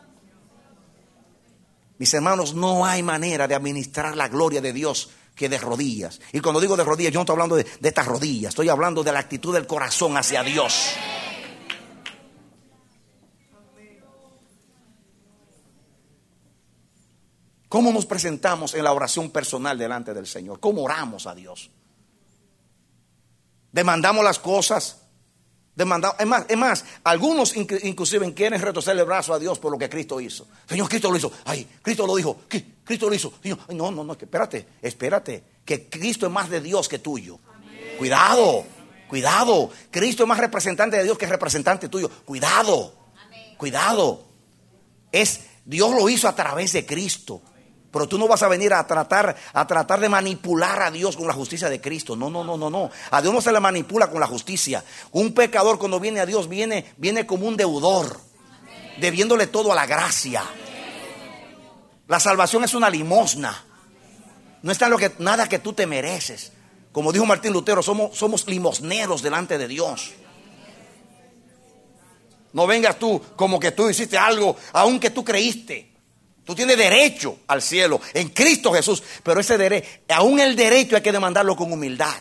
Mis hermanos, no hay manera de administrar la gloria de Dios que de rodillas. Y cuando digo de rodillas, yo no estoy hablando de, de estas rodillas, estoy hablando de la actitud del corazón hacia Dios. ¿Cómo nos presentamos en la oración personal delante del Señor? ¿Cómo oramos a Dios? Demandamos las cosas. Demandamos, es más, es más, algunos inclusive quieren retorcer el brazo a Dios por lo que Cristo hizo. Señor, Cristo lo hizo. Ay, Cristo lo dijo. Cristo lo hizo. Señor, no, no, no, espérate, espérate. Que Cristo es más de Dios que tuyo. Amén. Cuidado, cuidado. Cristo es más representante de Dios que representante tuyo. Cuidado, amén. Cuidado. Es, Dios lo hizo a través de Cristo. Pero tú no vas a venir a tratar, a tratar de manipular a Dios con la justicia de Cristo. No, no, no, no, no. A Dios no se le manipula con la justicia. Un pecador cuando viene a Dios viene, viene como un deudor, debiéndole todo a la gracia. La salvación es una limosna. No está en lo que, nada que tú te mereces. Como dijo Martín Lutero, somos, somos limosneros delante de Dios. No vengas tú como que tú hiciste algo, aunque tú creíste. Tú tienes derecho al cielo en Cristo Jesús, pero ese derecho, aún el derecho hay que demandarlo con humildad.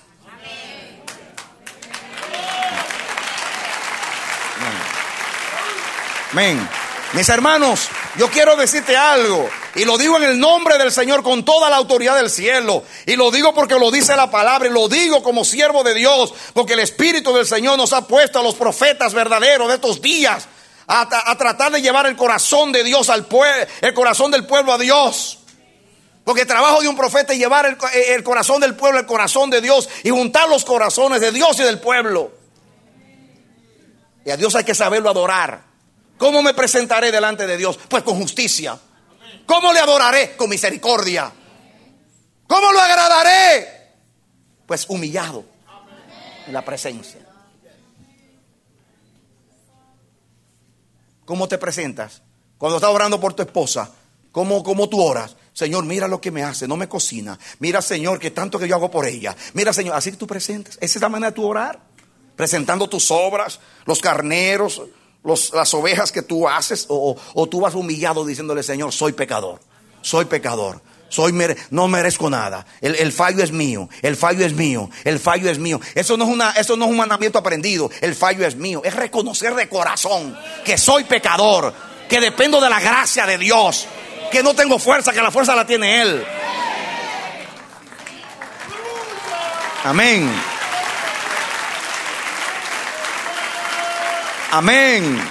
Amén. Amén. Mis hermanos, yo quiero decirte algo, y lo digo en el nombre del Señor con toda la autoridad del cielo, y lo digo porque lo dice la palabra, y lo digo como siervo de Dios, porque el Espíritu del Señor nos ha puesto a los profetas verdaderos de estos días A, a tratar de llevar el corazón de Dios al pueblo, el corazón del pueblo a Dios. Porque el trabajo de un profeta es llevar el, el corazón del pueblo, el corazón de Dios, y juntar los corazones de Dios y del pueblo. Y a Dios hay que saberlo adorar. ¿Cómo me presentaré delante de Dios? Pues con justicia. ¿Cómo le adoraré? Con misericordia. ¿Cómo lo agradaré? Pues humillado en la presencia. ¿Cómo te presentas? Cuando estás orando por tu esposa, ¿cómo, cómo tú oras? Señor, mira lo que me hace, no me cocina. Mira, Señor, que tanto que yo hago por ella. Mira, Señor, así que tú presentas. Esa es la manera de tu orar. Presentando tus obras, los carneros, los, las ovejas que tú haces. O, o tú vas humillado diciéndole, Señor, soy pecador. Soy pecador. Soy mere- no merezco nada. El, el fallo es mío. El fallo es mío. El fallo es mío. Eso no es una, eso no es un mandamiento aprendido. El fallo es mío. Es reconocer de corazón que soy pecador, que dependo de la gracia de Dios, que no tengo fuerza, que la fuerza la tiene Él. Amén. Amén.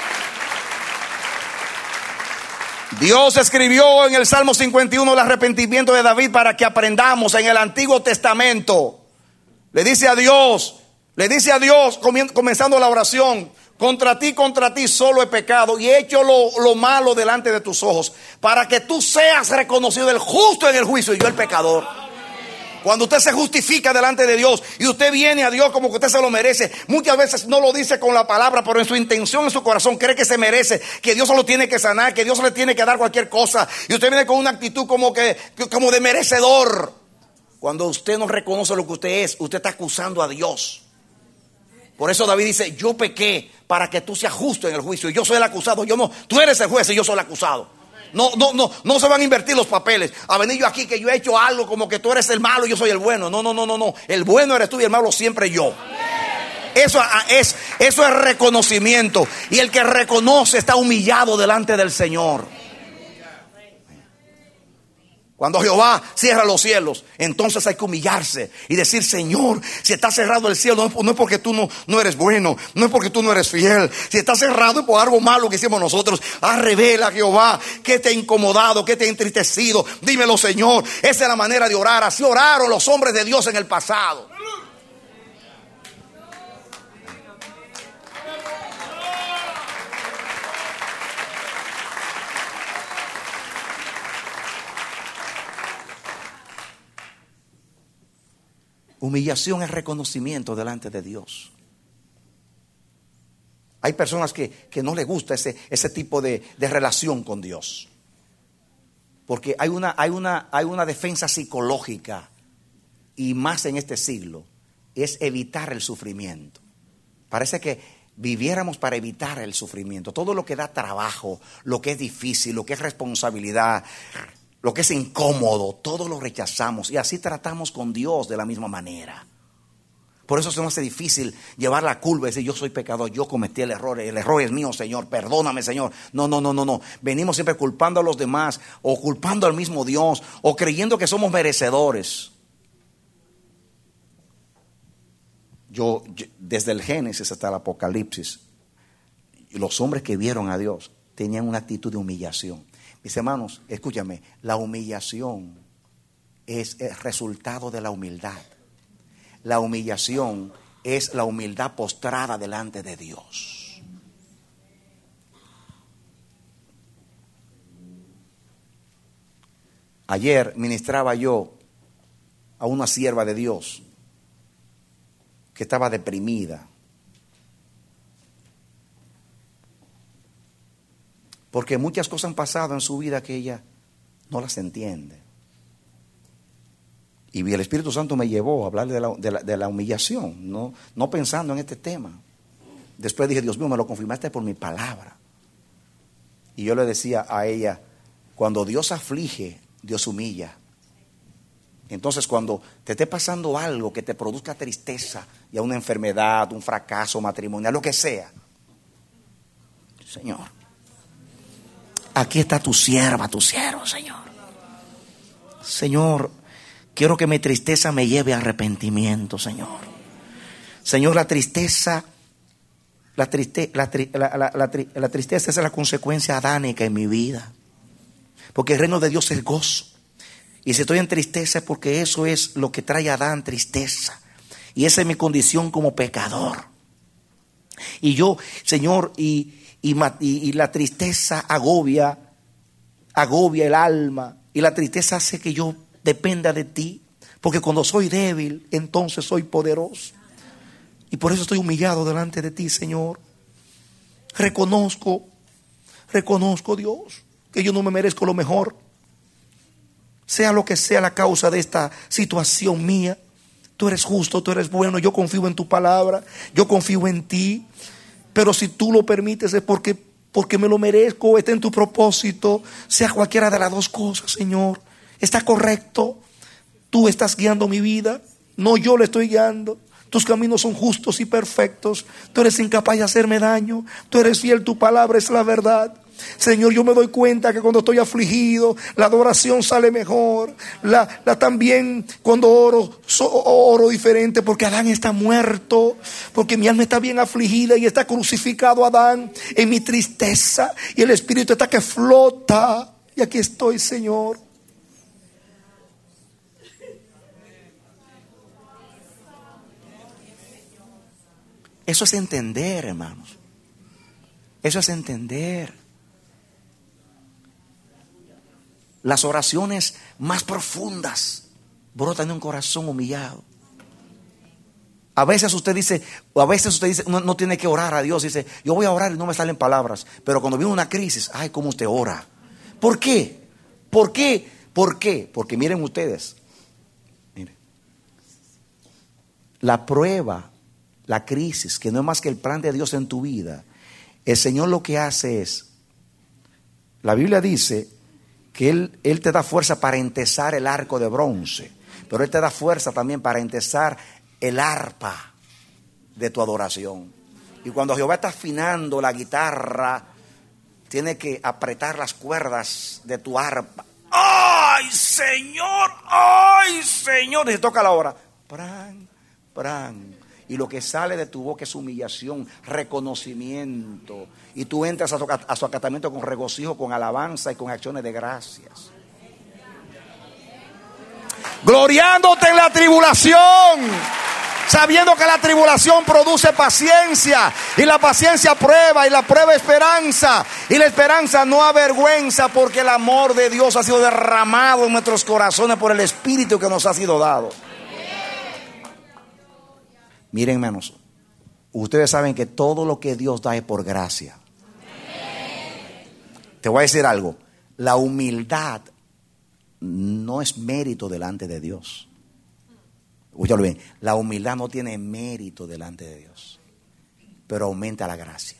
Dios escribió en el Salmo cincuenta y uno el arrepentimiento de David para que aprendamos en el Antiguo Testamento. Le dice a Dios, le dice a Dios, comenzando la oración: contra ti, contra ti solo he pecado y he hecho lo, lo malo delante de tus ojos, para que tú seas reconocido el justo en el juicio y yo el pecador. Cuando usted se justifica delante de Dios y usted viene a Dios como que usted se lo merece, muchas veces no lo dice con la palabra, pero en su intención, en su corazón, cree que se merece, que Dios se lo tiene que sanar, que Dios le tiene que dar cualquier cosa. Y usted viene con una actitud como que como de merecedor. Cuando usted no reconoce lo que usted es, usted está acusando a Dios. Por eso David dice: yo pequé para que tú seas justo en el juicio. Y yo soy el acusado. Yo no, tú eres el juez y yo soy el acusado. No, no, no, no se van a invertir los papeles. A venir yo aquí que yo he hecho algo como que tú eres el malo y yo soy el bueno. No, no, no, no, no. El bueno eres tú y el malo siempre yo. Eso es, eso es reconocimiento. Y el que reconoce está humillado delante del Señor. Cuando Jehová cierra los cielos, entonces hay que humillarse y decir: Señor, si está cerrado el cielo, no es porque tú no, no eres bueno, no es porque tú no eres fiel. Si está cerrado es por algo malo que hicimos nosotros. Ah, revela, Jehová, qué te ha incomodado, qué te ha entristecido. Dímelo, Señor. Esa es la manera de orar. Así oraron los hombres de Dios en el pasado. Humillación es reconocimiento delante de Dios. Hay personas que, que no les gusta ese, ese tipo de, de relación con Dios. Porque hay una, hay, una, hay una defensa psicológica, y más en este siglo, es evitar el sufrimiento. Parece que viviéramos para evitar el sufrimiento. Todo lo que da trabajo, lo que es difícil, lo que es responsabilidad, lo que es incómodo, todo lo rechazamos. Y así tratamos con Dios de la misma manera. Por eso se nos hace difícil llevar la culpa y decir: yo soy pecador, yo cometí el error, el error es mío, Señor, perdóname, Señor. No, no, no, no, no. Venimos siempre culpando a los demás, o culpando al mismo Dios, o creyendo que somos merecedores. Yo, yo desde el Génesis hasta el Apocalipsis, los hombres que vieron a Dios tenían una actitud de humillación. Mis hermanos, escúchame, la humillación es el resultado de la humildad. La humillación es la humildad postrada delante de Dios. Ayer ministraba yo a una sierva de Dios que estaba deprimida, porque muchas cosas han pasado en su vida que ella no las entiende. Y el Espíritu Santo me llevó a hablarle de la, de la, de la humillación, no, no pensando en este tema. Después dije: Dios mío, me lo confirmaste por mi palabra. Y yo le decía a ella: cuando Dios aflige, Dios humilla. Entonces, cuando te esté pasando algo que te produzca tristeza, ya una enfermedad, un fracaso matrimonial, lo que sea, Señor, aquí está tu sierva, tu siervo, Señor. Señor, quiero que mi tristeza me lleve a arrepentimiento, Señor. Señor, la tristeza, la, triste, la, la, la, la, la tristeza es la consecuencia adánica en mi vida. Porque el reino de Dios es gozo. Y si estoy en tristeza es porque eso es lo que trae a Adán, tristeza. Y esa es mi condición como pecador. Y yo, Señor, y, y, y, y la tristeza agobia, agobia el alma. Y la tristeza hace que yo dependa de ti. Porque cuando soy débil, entonces soy poderoso. Y por eso estoy humillado delante de ti, Señor. Reconozco, reconozco, Dios, que yo no me merezco lo mejor. Sea lo que sea la causa de esta situación mía, tú eres justo, tú eres bueno, yo confío en tu palabra, yo confío en ti. Pero si tú lo permites es porque, porque me lo merezco, está en tu propósito, sea cualquiera de las dos cosas, Señor. Está correcto, tú estás guiando mi vida, no yo le estoy guiando. Tus caminos son justos y perfectos, tú eres incapaz de hacerme daño, tú eres fiel, tu palabra es la verdad. Señor, yo me doy cuenta que cuando estoy afligido, la adoración sale mejor. La, la también cuando oro, so, oro diferente, porque Adán está muerto, porque mi alma está bien afligida y está crucificado Adán en mi tristeza, y el espíritu está que flota. Y aquí estoy, Señor. Eso es entender, hermanos. Eso es entender. Las oraciones más profundas brotan de un corazón humillado. A veces usted dice, a veces usted dice, no, no tiene que orar a Dios. Dice, yo voy a orar y no me salen palabras. Pero cuando viene una crisis, ay, cómo usted ora. ¿Por qué? ¿Por qué? ¿Por qué? Porque miren ustedes, miren, la prueba, la crisis, que no es más que el plan de Dios en tu vida, el Señor lo que hace es, la Biblia dice que Él, Él te da fuerza para entesar el arco de bronce, pero Él te da fuerza también para entesar el arpa de tu adoración. Y cuando Jehová está afinando la guitarra, tiene que apretar las cuerdas de tu arpa. ¡Ay! ¡ay, Señor! ¡Ay, Señor! Y se toca la hora. Pran, pran. Y lo que sale de tu boca es humillación, reconocimiento. Y tú entras a su, a su acatamiento con regocijo, con alabanza y con acciones de gracias. Gloriándote en la tribulación, sabiendo que la tribulación produce paciencia, y la paciencia prueba, y la prueba esperanza, y la esperanza no avergüenza, porque el amor de Dios ha sido derramado en nuestros corazones por el Espíritu que nos ha sido dado. Miren, hermanos, ustedes saben que todo lo que Dios da es por gracia. Te voy a decir algo: la humildad no es mérito delante de Dios. Escúchalo bien, la humildad no tiene mérito delante de Dios, pero aumenta la gracia.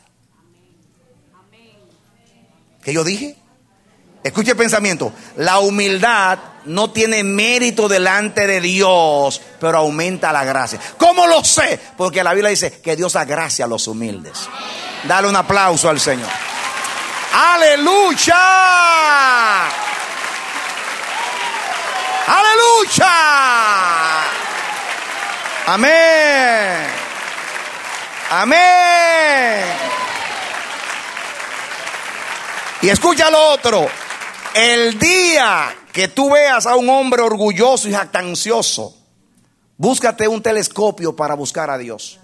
¿Qué yo dije? Escuche el pensamiento: la humildad no tiene mérito delante de Dios, pero aumenta la gracia. ¿Cómo lo sé? Porque la Biblia dice que Dios da gracia a los humildes. Dale un aplauso al Señor. ¡Aleluya! ¡Aleluya! Amén. Amén. Y escucha lo otro: el día que tú veas a un hombre orgulloso y jactancioso, búscate un telescopio para buscar a Dios.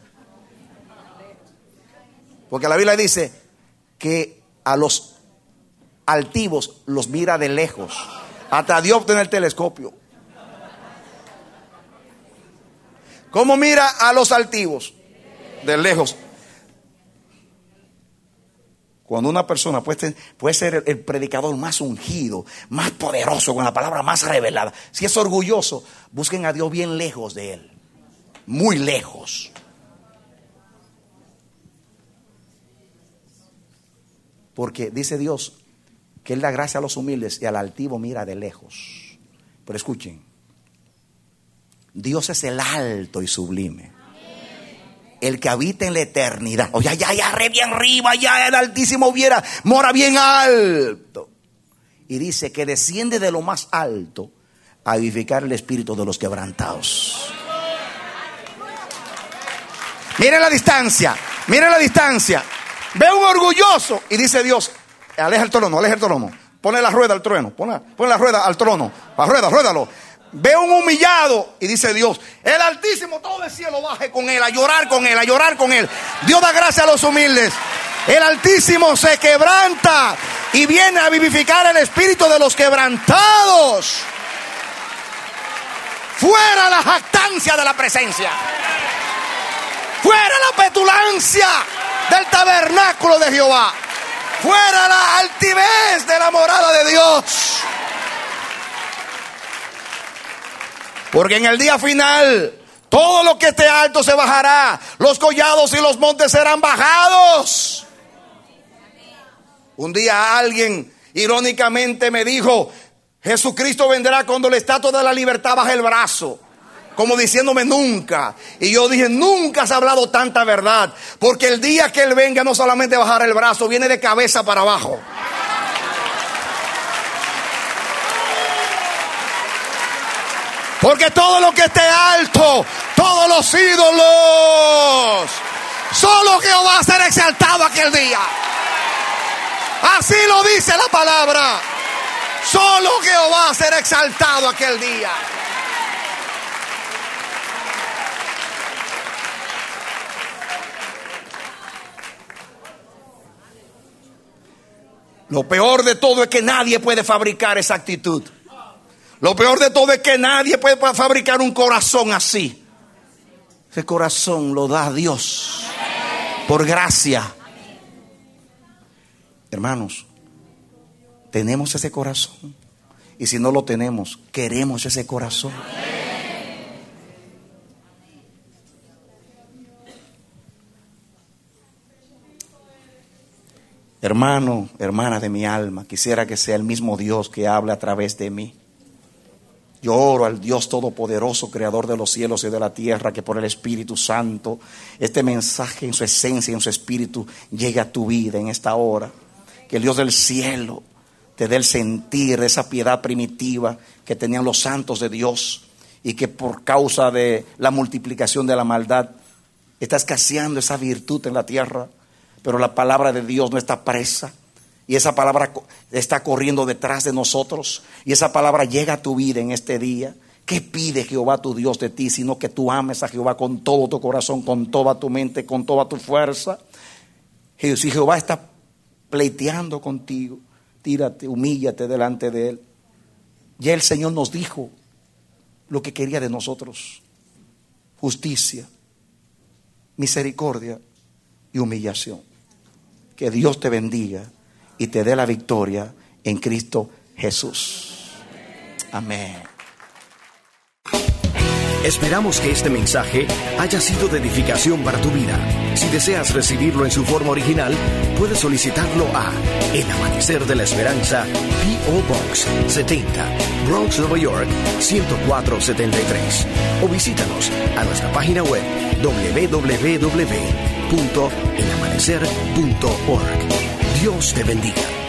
Porque la Biblia dice que a los altivos los mira de lejos. Hasta Dios tiene el telescopio. ¿Cómo mira a los altivos? De lejos. Cuando una persona puede ser, puede ser el, el predicador más ungido, más poderoso, con la palabra más revelada, si es orgulloso, busquen a Dios bien lejos de él. Muy lejos. Porque dice Dios que Él da gracia a los humildes y al altivo mira de lejos. Pero escuchen, Dios es el alto y sublime, el que habita en la eternidad. O ya, ya, ya, re bien arriba, ya el Altísimo viera, mora bien alto. Y dice que desciende de lo más alto a vivificar el espíritu de los quebrantados. Miren la distancia, miren la distancia. Ve un orgulloso y dice Dios: aleja el trono, aleja el trono. Pone la rueda al trueno, pone, pone la rueda al trono. La rueda, ruédalo. Ve un humillado y dice Dios: el Altísimo todo el cielo baje con él, a llorar con él, a llorar con él. Dios da gracia a los humildes. El Altísimo se quebranta y viene a vivificar el espíritu de los quebrantados. Fuera la jactancia de la presencia. Fuera la petulancia del tabernáculo de Jehová. Fuera la altivez de la morada de Dios. Porque en el día final todo lo que esté alto se bajará, los collados y los montes serán bajados. Un día alguien irónicamente me dijo: Jesucristo vendrá cuando la estatua de la libertad baje el brazo, como diciéndome nunca. Y yo dije: nunca has hablado tanta verdad, porque el día que Él venga no solamente bajará el brazo, viene de cabeza para abajo. Porque todo lo que esté alto, todos los ídolos, solo Jehová va a ser exaltado aquel día. Así lo dice la palabra. Solo Jehová va a ser exaltado aquel día. Lo peor de todo es que nadie puede fabricar esa actitud. Lo peor de todo es que nadie puede fabricar un corazón así. Ese corazón lo da Dios por gracia. Hermanos, tenemos ese corazón. Y si no lo tenemos, queremos ese corazón. Hermano, hermana de mi alma, quisiera que sea el mismo Dios que hable a través de mí. Yo oro al Dios Todopoderoso, Creador de los cielos y de la tierra, que por el Espíritu Santo este mensaje en su esencia y en su espíritu llegue a tu vida en esta hora. Que el Dios del cielo te dé el sentir de esa piedad primitiva que tenían los santos de Dios y que por causa de la multiplicación de la maldad está escaseando esa virtud en la tierra. Pero la palabra de Dios no está presa y esa palabra está corriendo detrás de nosotros y esa palabra llega a tu vida en este día. ¿Qué pide Jehová tu Dios de ti? Sino que tú ames a Jehová con todo tu corazón, con toda tu mente, con toda tu fuerza. Si Jehová está pleiteando contigo, tírate, humíllate delante de Él. Ya el Señor nos dijo lo que quería de nosotros: justicia, misericordia y humillación. Que Dios te bendiga y te dé la victoria en Cristo Jesús. Amén. Esperamos que este mensaje haya sido de edificación para tu vida. Si deseas recibirlo en su forma original, puedes solicitarlo a El Amanecer de la Esperanza, P O Box setenta, Bronx, Nueva York, ciento cuatro setenta y tres. O visítanos a nuestra página web doble u doble u doble u punto el amanecer punto org. Dios te bendiga.